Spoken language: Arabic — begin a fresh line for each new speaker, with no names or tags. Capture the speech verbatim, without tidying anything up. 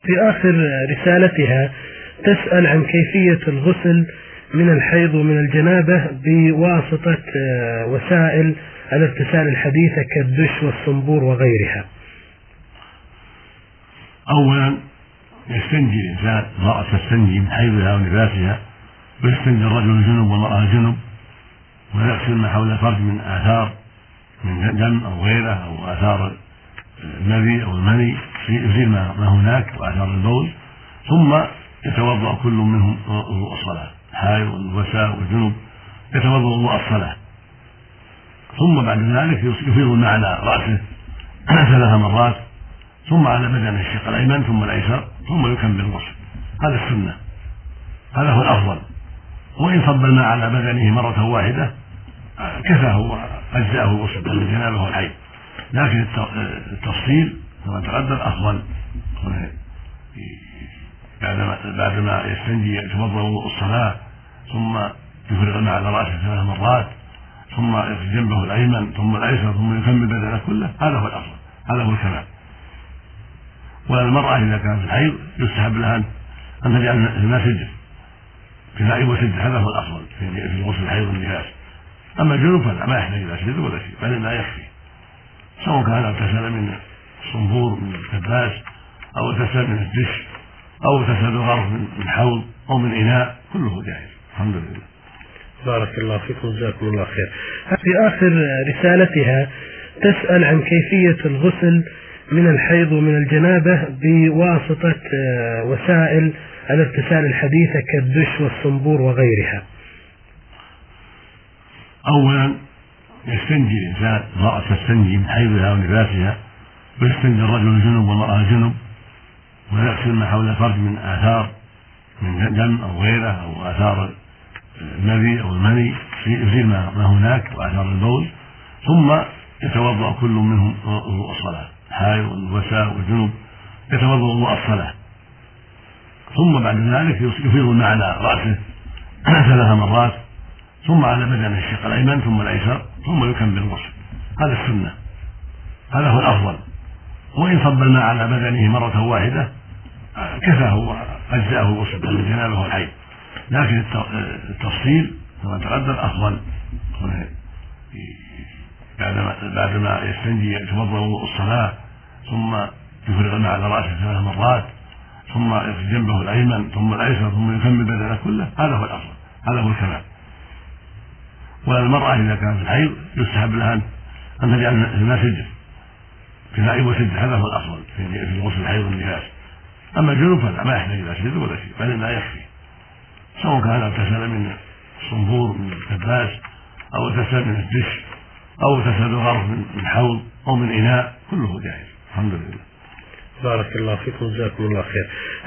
في آخر رسالتها تسأل عن كيفية الغسل من الحيض ومن الجنابة بواسطة وسائل الاغتسال الحديثة كالدش والصنبور وغيرها.
أولا يستنجي الإنسان، المرأة تستنجي من حيضها ونفاسها، ويستنجي الرجل الجنب والمرأة الجنب، ويغسل ما حول الفرج من آثار من دم أو غيره أو آثار المذي أو المني، يزيل ما هناك وآثار البول، ثم يتوضأ كل منهم وضوء الصلاة، الحائض والنفساء والجنب يتوضأ وضوء الصلاة، ثم بعد ذلك يفيض الماء على رأسه ثلاث مرات، ثم على بدنه الشق الأيمن ثم الأيسر، ثم يكمل الغسل. هذا السنة، هذا هو الأفضل. وإن صب الماء على بدنه مرة واحدة كفاه وأجزأه الغسل عن الجنابة والحيض، لكن التفصيل كما تقدم أفضل. بعدما يستنجي يتوضأ وضوء الصلاة، ثم يفرغ الماء على رأسه ثلاث مرات، ثم يغسل جنبه الأيمن ثم الأيسر، ثم يكمل بدنه كله. هذا هو الأفضل، هذا هو الكمال. والمرأة إذا كانت في الحيض يستحب لها أن تجعل الماء سجل في الماء وسجل، هذا هو الأفضل في غسل الحيض والنفاس. أما الجنوب فلا، ما يحتاج إلى سجل ولا شيء، بل الماء يكفي، سواء كان اغتسل من الصنبور من الكباس أو اغتسل من الدش أو اغتسل بالغرف من حوض أو من إناء، كله جائز. الحمد لله.
بارك الله فيكم وجزاكم الله خير. في آخر رسالتها تسأل عن كيفية الغسل من الحيض ومن الجنابة بواسطة وسائل الاغتسال الحديثة كالدش والصنبور وغيرها.
أولا يستنجي الإنسان، المرأة تستنجي من حيضها ونفاسها، ويستنجي الرجل الجنب والمرأة الجنب، ويغسل ما حول الفرج من آثار من دم أو غيره أو آثار المذي أو المني، يزيل ما هناك وآثار البول، ثم يتوضأ كل منهم وضوء الصلاة، الحائض والنفساء والجنب يتوضأ وضوء الصلاة، ثم بعد ذلك يفيض الماء على رأسه ثلاث مرات، ثم على بدنه الشق الأيمن ثم الأيسر، ثم يكمل الغسل. هذا السنة، هذا هو الأفضل. وإن صب الماء على بدنه مرة واحدة كفاه وأجزأه الغسل عن الجنابة والحيض، لكن التفصيل كما تقدم أفضل. بعدما يستنجي يتوضأ وضوء الصلاة، ثم يفرغ الماء على رأسه ثلاث مرات، ثم يغسل جنبه الأيمن ثم الأيسر، ثم يكمل بدنه كله. هذا هو الأفضل، هذا هو الكمال. والمرأة إذا كانت في الحيض يستحب لها أن تجعل الماء سجل في الماء وسجل، هذا هو الأفضل في غسل الحيض والنفاس. أما الجنوب فلا، ما يحتاج إلى سجل ولا شيء، بل الماء يكفي، سواء كان اغتسل من الصنبور من الكباس أو اغتسل من الدش أو اغتسل بالغرف من حوض أو من إناء، كله جائز. الحمد لله.
بارك الله فيكم وجزاكم الله خير.